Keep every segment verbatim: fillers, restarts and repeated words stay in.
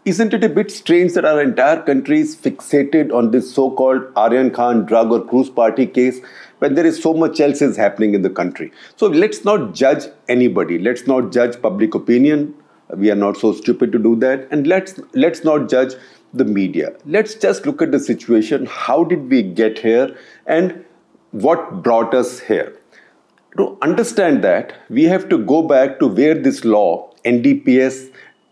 isn't it a bit strange that our entire country is fixated on this so-called Aryan Khan drug or cruise party case when there is so much else is happening in the country? So let's not judge anybody. Let's not judge public opinion. We are not so stupid to do that. And let's let's not judge the media. Let's just look at the situation. How did we get here and what brought us here? To understand that, we have to go back to where this law, N D P S,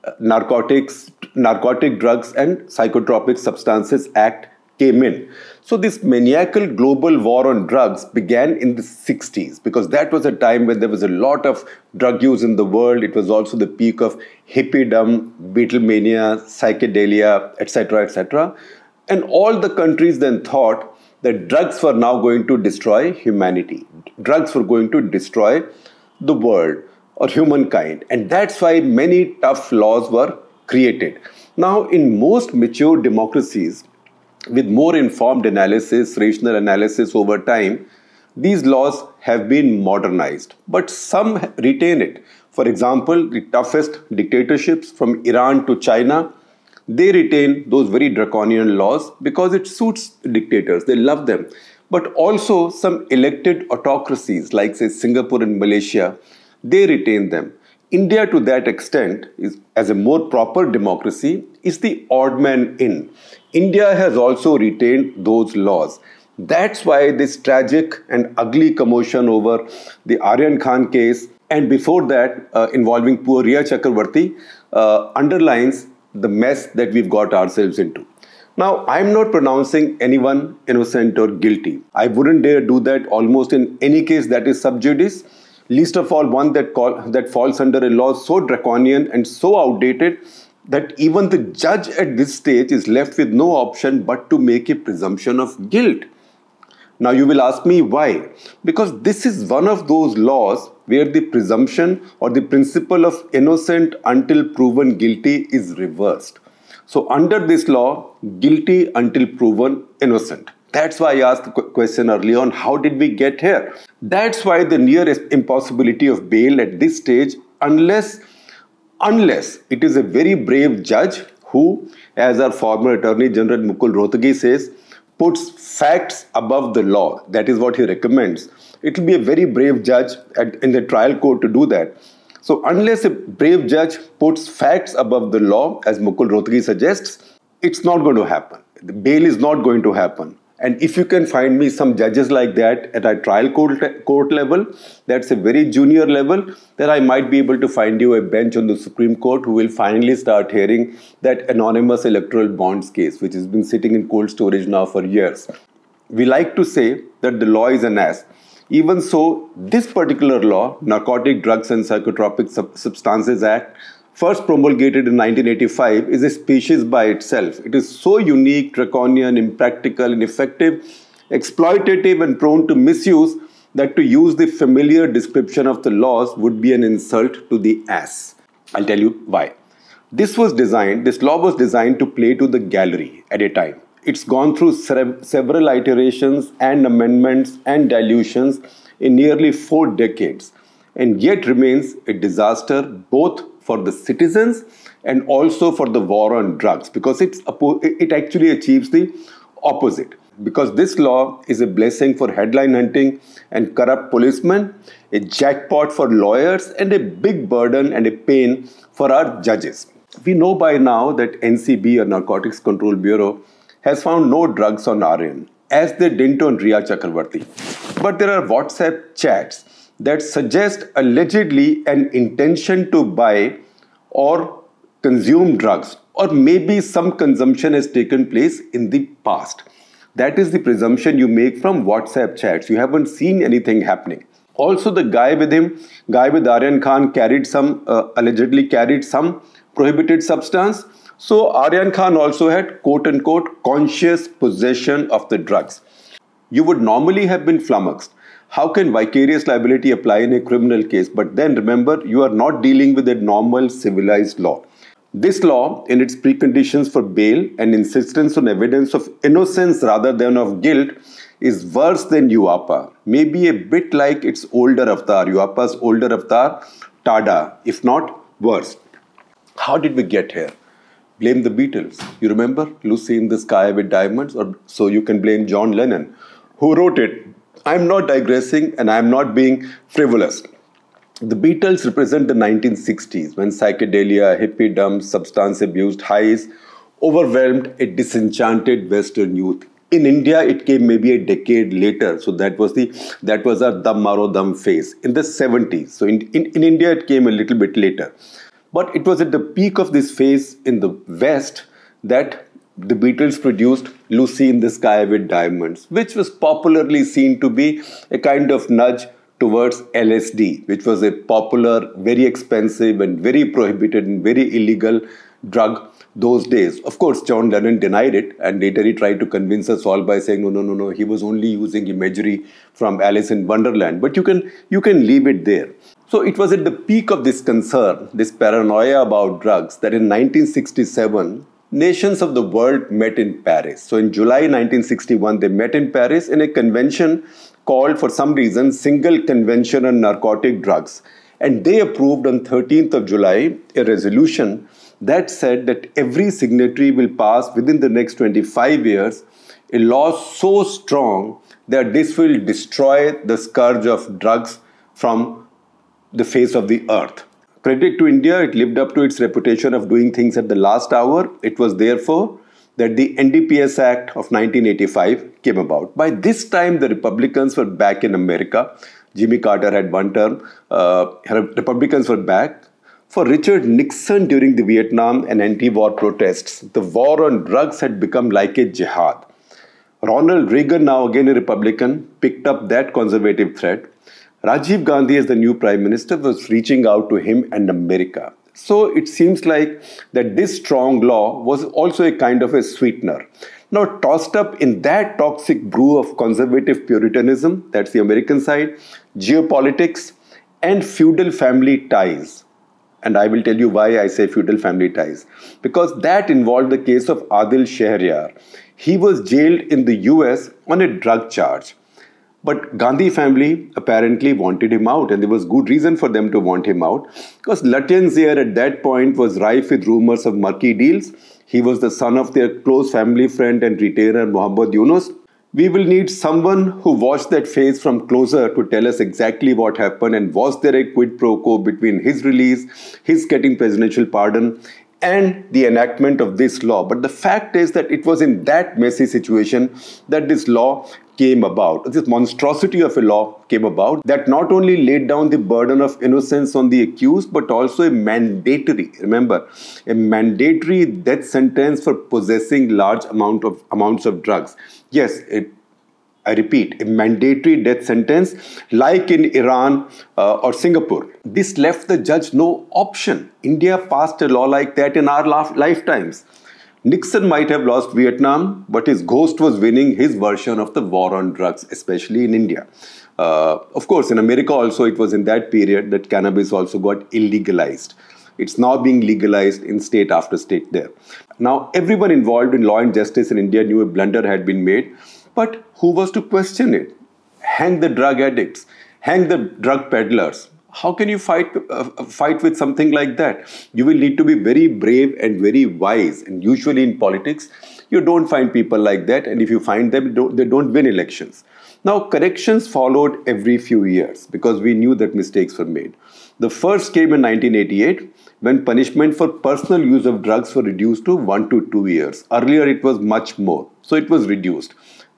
Narcotics, Narcotic Drugs and Psychotropic Substances Act, came in. So this maniacal global war on drugs began in the sixties, because that was a time when there was a lot of drug use in the world. It was also the peak of hippiedom, Beatlemania, psychedelia, et cetera, et cetera. And all the countries then thought that drugs were now going to destroy humanity. Drugs were going to destroy the world or humankind. And that's why many tough laws were created. Now, in most mature democracies, with more informed analysis, rational analysis over time, these laws have been modernized, but some retain it. For example, the toughest dictatorships from Iran to China, they retain those very draconian laws because it suits dictators. They love them. But also some elected autocracies like, say, Singapore and Malaysia, they retain them. India, to that extent, is, as a more proper democracy, is the odd man in. India has also retained those laws. That's why this tragic and ugly commotion over the Aryan Khan case, and before that uh, involving poor Riya Chakravarti, uh, underlines the mess that we've got ourselves into. Now, I'm not pronouncing anyone innocent or guilty. I wouldn't dare do that almost in any case that is sub judice. Least of all one that, call, that falls under a law so draconian and so outdated that even the judge at this stage is left with no option but to make a presumption of guilt. Now you will ask me why? Because this is one of those laws where the presumption or the principle of innocent until proven guilty is reversed. So under this law, guilty until proven innocent. That's why I asked the question earlier on, how did we get here? That's why the near impossibility of bail at this stage, unless, unless it is a very brave judge who, as our former Attorney General Mukul Rohtgi says, puts facts above the law. That is what he recommends. It will be a very brave judge at, in the trial court to do that. So unless a brave judge puts facts above the law, as Mukul Rohtgi suggests, it's not going to happen. The bail is not going to happen. And if you can find me some judges like that at a trial court, court level, that's a very junior level, then I might be able to find you a bench on the Supreme Court who will finally start hearing that anonymous electoral bonds case, which has been sitting in cold storage now for years. We like to say that the law is an ass. Even so, this particular law, Narcotic Drugs and Psychotropic Sub- Substances Act, first promulgated in nineteen eighty-five, is a species by itself. It is so unique, draconian, impractical, ineffective, exploitative and prone to misuse that to use the familiar description of the laws would be an insult to the ass. I'll tell you why. This was designed, this law was designed to play to the gallery at a time. It's gone through several iterations and amendments and dilutions in nearly four decades, and yet remains a disaster both for the citizens and also for the war on drugs, because it's, it actually achieves the opposite. Because this law is a blessing for headline hunting and corrupt policemen, a jackpot for lawyers, and a big burden and a pain for our judges. We know by now that N C B, or Narcotics Control Bureau, has found no drugs on Aryan, as they didn't on Riya Chakravarti. But there are WhatsApp chats that suggest allegedly an intention to buy or consume drugs, or maybe some consumption has taken place in the past. That is the presumption you make from WhatsApp chats. You haven't seen anything happening. Also, the guy with him, guy with Aryan Khan, carried some, uh, allegedly carried some prohibited substance. So Aryan Khan also had quote-unquote conscious possession of the drugs. You would normally have been flummoxed. How can vicarious liability apply in a criminal case? But then remember, you are not dealing with a normal civilized law. This law, in its preconditions for bail and insistence on evidence of innocence rather than of guilt, is worse than U A P A. Maybe a bit like its older avatar, U A P A's older avatar, TADA, if not worse. How did we get here? Blame the Beatles. You remember Lucy in the Sky with Diamonds? Or so you can blame John Lennon, who wrote it. I'm not digressing and I'm not being frivolous. The Beatles represent the nineteen sixties when psychedelia, hippiedom, substance abuse, highs overwhelmed a disenchanted Western youth. In India, it came maybe a decade later. So that was the that was our Dam Maro Dam phase in the seventies. So in, in, in India, it came a little bit later. But it was at the peak of this phase in the West that the Beatles produced Lucy in the Sky with Diamonds, which was popularly seen to be a kind of nudge towards L S D, which was a popular, very expensive and very prohibited and very illegal drug those days. Of course, John Lennon denied it, and later he tried to convince us all by saying, no, no, no, no, he was only using imagery from Alice in Wonderland. But you can, you can leave it there. So it was at the peak of this concern, this paranoia about drugs, that in nineteen sixty-seven, nations of the world met in Paris. So in July nineteen sixty-one, they met in Paris in a convention called, for some reason, Single Convention on Narcotic Drugs. And they approved on thirteenth of July a resolution that said that every signatory will pass within the next twenty-five years a law so strong that this will destroy the scourge of drugs from the face of the earth. Credit to India, it lived up to its reputation of doing things at the last hour. It was therefore that the N D P S Act of nineteen eighty-five came about. By this time, the Republicans were back in America. Jimmy Carter had one term. Uh, Republicans were back. For Richard Nixon during the Vietnam and anti-war protests, the war on drugs had become like a jihad. Ronald Reagan, now again a Republican, picked up that conservative thread. Rajiv Gandhi, as the new Prime Minister, was reaching out to him and America. So it seems like that this strong law was also a kind of a sweetener. Now, tossed up in that toxic brew of conservative puritanism, that's the American side, geopolitics, and feudal family ties. And I will tell you why I say feudal family ties. Because that involved the case of Adil Shahryar. He was jailed in the U S on a drug charge. But Gandhi family apparently wanted him out, and there was good reason for them to want him out, because Latvian at that point was rife with rumors of murky deals. He was the son of their close family friend and retainer Muhammad Yunus. We will need someone who watched that phase from closer to tell us exactly what happened, and was there a quid pro quo between his release, his getting presidential pardon, and the enactment of this law. But the fact is that it was in that messy situation that this law came about. This monstrosity of a law came about that not only laid down the burden of innocence on the accused, but also a mandatory, remember, a mandatory death sentence for possessing large amount of amounts of drugs. Yes, it I repeat, a mandatory death sentence like in Iran uh, or Singapore. This left the judge no option. India passed a law like that in our lifetimes. Nixon might have lost Vietnam, but his ghost was winning his version of the war on drugs, especially in India. Uh, of course, in America also, it was in that period that cannabis also got illegalized. It's now being legalized in state after state there. Now, everyone involved in law and justice in India knew a blunder had been made. But who was to question it? Hang the drug addicts, hang the drug peddlers. How can you fight uh, fight with something like that? You will need to be very brave and very wise. And usually in politics, you don't find people like that. And if you find them, don't, they don't win elections. Now, corrections followed every few years because we knew that mistakes were made. The first came in nineteen eighty-eight when punishment for personal use of drugs were reduced to one to two years. Earlier, it was much more. So it was reduced.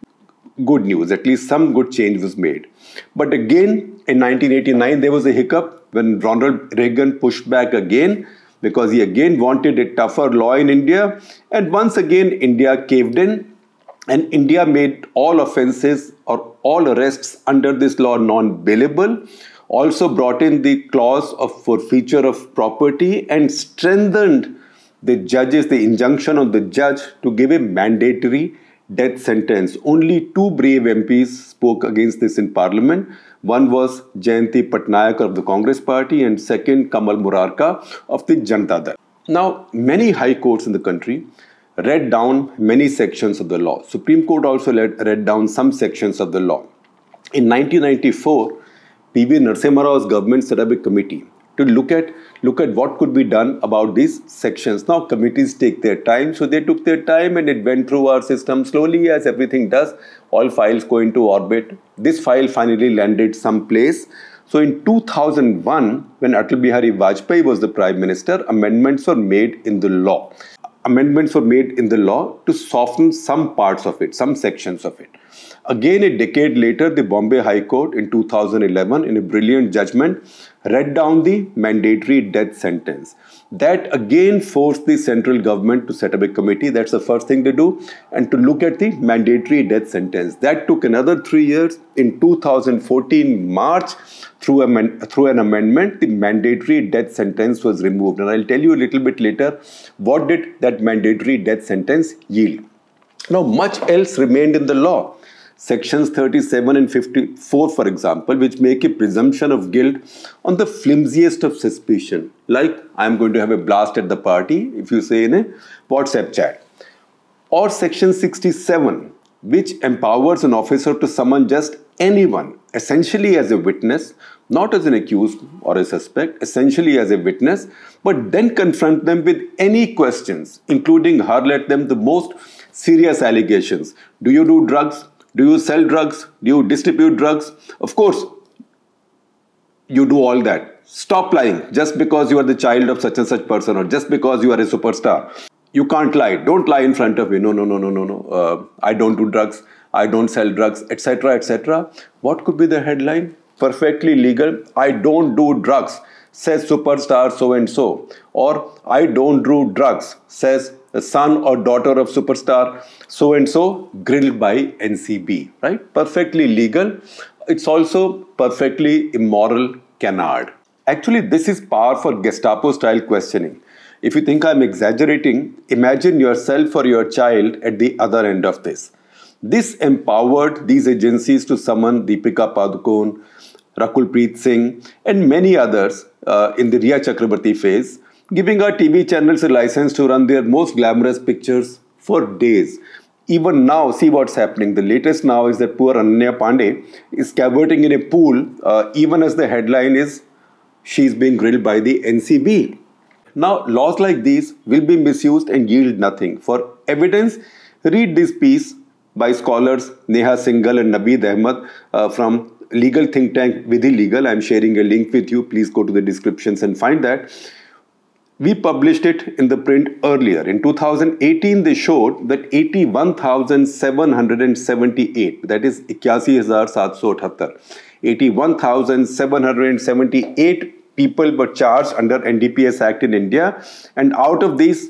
Good news, at least some good change was made. But again, in nineteen eighty-nine, there was a hiccup when Ronald Reagan pushed back again because he again wanted a tougher law in India. And once again, India caved in, and India made all offences or all arrests under this law non-bailable, also brought in the clause of forfeiture of property and strengthened the judges, the injunction of the judge to give a mandatory death sentence. Only two brave M Ps spoke against this in Parliament. One was Jayanti Patnaik of the Congress Party and second Kamal Murarka of the Janata Dal. Now, many high courts in the country read down many sections of the law. Supreme Court also read, read down some sections of the law. In nineteen ninety-four, P V Narasimha Rao's government set up a committee to look at look at what could be done about these sections. Now committees take their time, so they took their time and it went through our system slowly, as everything does. All files go into orbit. This file finally landed someplace. So in two thousand one, when Atal Bihari Vajpayee was the Prime Minister, amendments were made in the law. Amendments were made in the law to soften some parts of it, some sections of it. Again, a decade later, the Bombay High Court in two thousand eleven, in a brilliant judgment, read down the mandatory death sentence. That again forced the central government to set up a committee. That's the first thing to do, and to look at the mandatory death sentence. That took another three years. In two thousand fourteen, March, through, a, through an amendment, the mandatory death sentence was removed. And I'll tell you a little bit later what did that mandatory death sentence yield. Now, much else remained in the law. Sections thirty-seven and fifty-four, for example, which make a presumption of guilt on the flimsiest of suspicion. Like, I'm going to have a blast at the party, if you say in a WhatsApp chat. Or Section sixty-seven, which empowers an officer to summon just anyone, essentially as a witness, not as an accused or a suspect, essentially as a witness, but then confront them with any questions, including hurl at them the most serious allegations. Do you do drugs? Do you sell drugs? Do you distribute drugs? Of course, you do all that. Stop lying just because you are the child of such and such person, or just because you are a superstar. You can't lie. Don't lie in front of me. No, no, no, no, no, no. Uh, I don't do drugs. I don't sell drugs, et cetera, et cetera. What could be the headline? Perfectly legal. I don't do drugs, says superstar so and so. Or I don't do drugs, says the son or daughter of superstar so and so, grilled by N C B. Right? Perfectly legal. It's also perfectly immoral canard. Actually, this is par for Gestapo-style questioning. If you think I'm exaggerating, imagine yourself or your child at the other end of this. This empowered these agencies to summon Deepika Padukone, Rakul Preet Singh, and many others uh, in the Riya Chakrabarti phase, giving our T V channels a license to run their most glamorous pictures for days. Even now, see what's happening. The latest now is that poor Ananya Pandey is cavorting in a pool, uh, even as the headline is, she's being grilled by the N C B. Now, laws like these will be misused and yield nothing. For evidence, read this piece by scholars Neha Singhal and Naveed Ahmed uh, from legal think tank Vidhi Legal. I'm sharing a link with you. Please go to the descriptions and find that. We published it in the print earlier. In two thousand eighteen, they showed that eighty-one thousand seven hundred seventy-eight, that is eighty-one thousand seven hundred seventy-eight, eighty-one thousand seven hundred seventy-eight people were charged under N D P S Act in India, and out of these,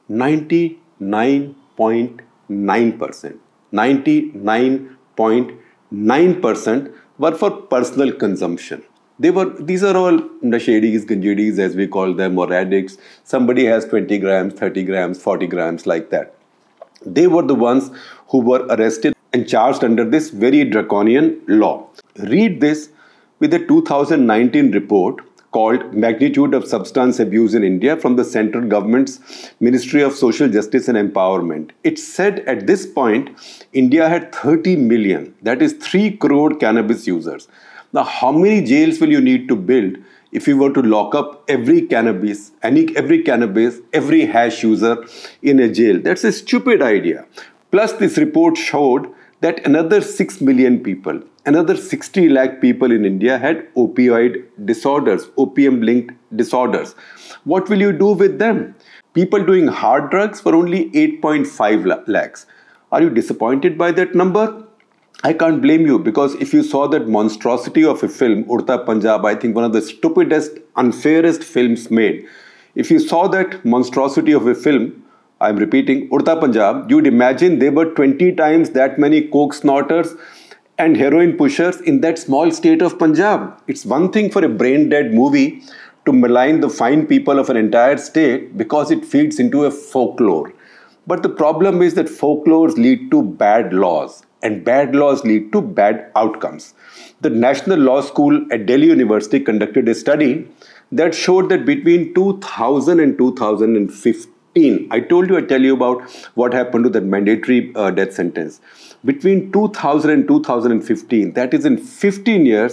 ninety-nine point nine percent, ninety-nine point nine percent were for personal consumption. They were, these are all nashedis, ganjidis as we call them, or addicts. Somebody has twenty grams, thirty grams, forty grams, like that. They were the ones who were arrested and charged under this very draconian law. Read this with a two thousand nineteen report called Magnitude of Substance Abuse in India from the central government's Ministry of Social Justice and Empowerment. It said at this point, India had thirty million, that is three crore cannabis users. Now, how many jails will you need to build if you were to lock up every cannabis, any, every cannabis, every hash user in a jail? That's a stupid idea. Plus, this report showed that another six million people, another sixty lakh people in India had opioid disorders, opium-linked disorders. What will you do with them? People doing hard drugs were only eight point five lakhs. Are you disappointed by that number? I can't blame you, because if you saw that monstrosity of a film, Udta Punjab, I think one of the stupidest, unfairest films made. If you saw that monstrosity of a film, I'm repeating, Udta Punjab, you'd imagine there were twenty times that many coke snorters and heroin pushers in that small state of Punjab. It's one thing for a brain-dead movie to malign the fine people of an entire state because it feeds into a folklore. But the problem is that folklores lead to bad laws, and bad laws lead to bad outcomes. The National Law School at Delhi University conducted a study that showed that between two thousand and two thousand fifteen, I told you, I tell you about what happened to that mandatory uh, death sentence. Between two thousand and two thousand fifteen, that is in fifteen years,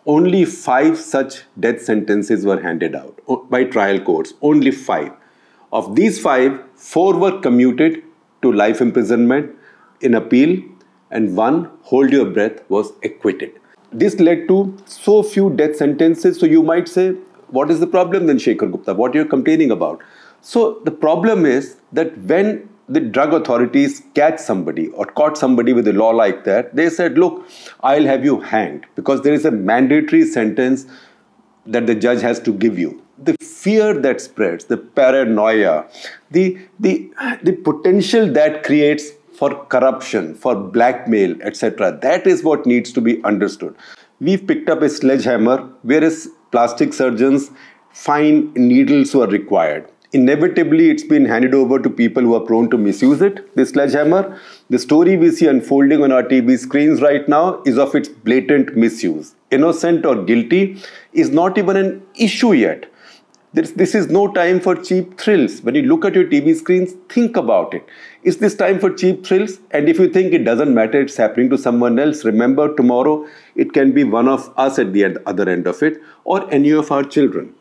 only five such death sentences were handed out by trial courts. Only five. Of these five, four were commuted to life imprisonment in appeal, and one, hold your breath, was acquitted. This led to so few death sentences. So you might say, what is the problem then, Shekhar Gupta? What are you complaining about? So the problem is that when the drug authorities catch somebody or caught somebody with a law like that, they said, look, I'll have you hanged, because there is a mandatory sentence that the judge has to give you. The fear that spreads, the paranoia, the, the, the potential that creates for corruption, for blackmail, et cetera, that is what needs to be understood. We've picked up a sledgehammer, whereas plastic surgeons find needles who are required. Inevitably, it's been handed over to people who are prone to misuse it, this sledgehammer. The story we see unfolding on our T V screens right now is of its blatant misuse. Innocent or guilty is not even an issue yet. This, this is no time for cheap thrills. When you look at your T V screens, think about it. Is this time for cheap thrills? And if you think it doesn't matter, it's happening to someone else, remember, tomorrow it can be one of us at the other end of it, or any of our children.